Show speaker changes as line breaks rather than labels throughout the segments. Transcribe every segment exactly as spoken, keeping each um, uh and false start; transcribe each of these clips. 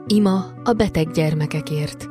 Ima a beteg gyermekekért.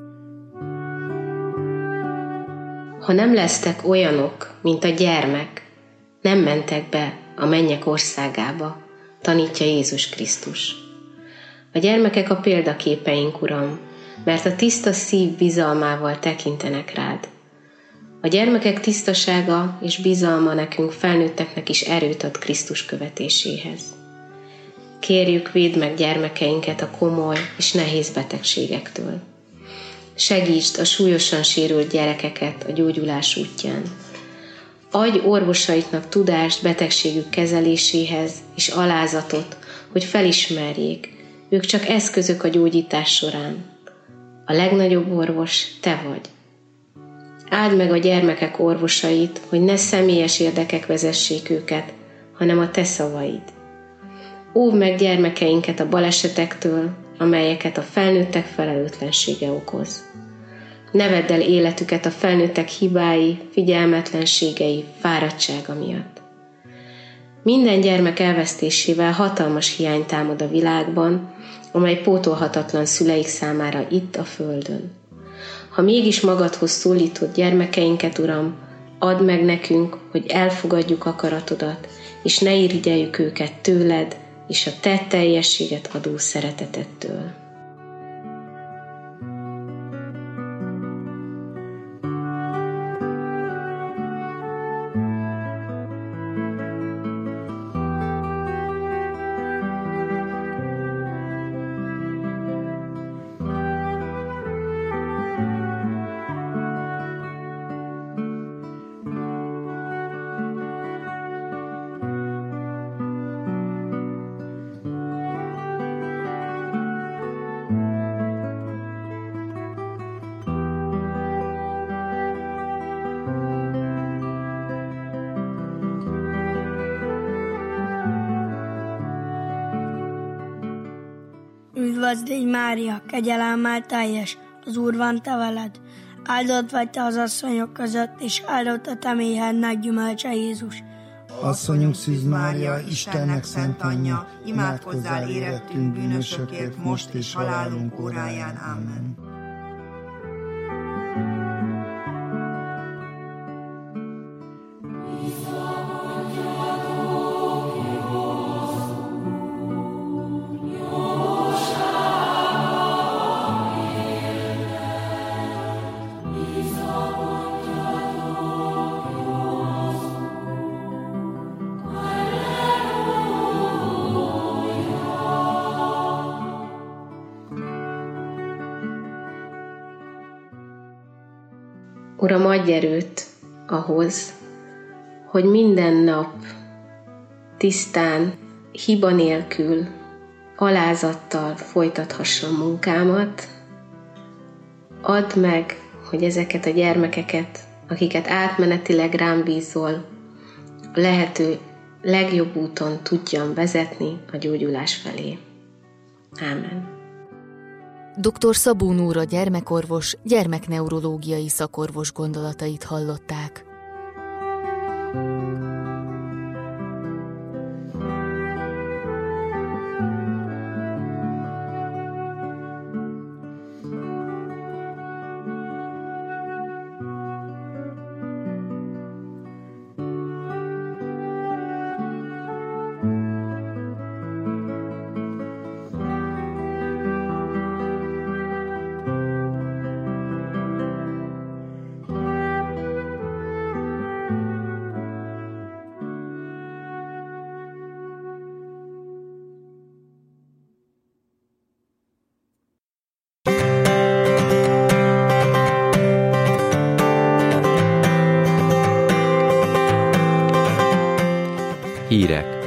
Ha nem lesztek olyanok, mint a gyermek, nem mentek be a mennyek országába, tanítja Jézus Krisztus. A gyermekek a példaképeink, Uram, mert a tiszta szív bizalmával tekintenek rád. A gyermekek tisztasága és bizalma nekünk felnőtteknek is erőt ad Krisztus követéséhez. Kérjük, védd meg gyermekeinket a komoly és nehéz betegségektől. Segítsd a súlyosan sérült gyerekeket a gyógyulás útján. Adj orvosaiknak tudást betegségük kezeléséhez és alázatot, hogy felismerjék, ők csak eszközök a gyógyítás során. A legnagyobb orvos te vagy. Áld meg a gyermekek orvosait, hogy ne személyes érdekek vezessék őket, hanem a te szavaid. Óvd meg gyermekeinket a balesetektől, amelyeket a felnőttek felelőtlensége okoz. Ne vedd el életüket a felnőttek hibái, figyelmetlenségei, fáradtsága miatt. Minden gyermek elvesztésével hatalmas hiány támad a világban, amely pótolhatatlan szüleik számára itt a földön. Ha mégis magadhoz szólítod gyermekeinket, Uram, add meg nekünk, hogy elfogadjuk akaratodat, és ne irigyeljük őket tőled, és a te teljességet adó szeretetettől.
Üdvözl légy, Mária, kegyelemmel teljes, az Úr van te veled. Áldott vagy te az asszonyok között, és áldott a te méhednek gyümölcse, Jézus.
Asszonyunk Szűz Mária, Istennek szent anyja, imádkozzál érettünk bűnösökért, most és halálunk óráján. Amen.
Uram, adj erőt ahhoz, hogy minden nap tisztán, hiba nélkül, alázattal folytathassam munkámat. Add meg, hogy ezeket a gyermekeket, akiket átmenetileg rám bízol, a lehető legjobb úton tudjam vezetni a gyógyulás felé. Ámen.
doktor Szabó Nóra gyermekorvos, gyermekneurológiai szakorvos gondolatait hallották.
Hírek.